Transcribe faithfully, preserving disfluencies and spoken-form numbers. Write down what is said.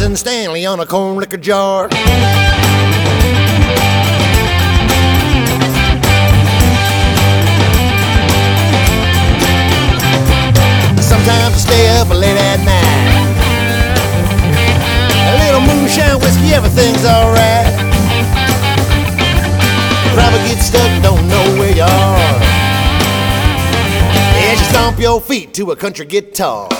Morgan Stanley on a corn liquor jar. Sometimes I stay up late at night. A little moonshine, whiskey, everything's alright. Probably get stuck, don't know where you are. As you stomp your feet to a country guitar.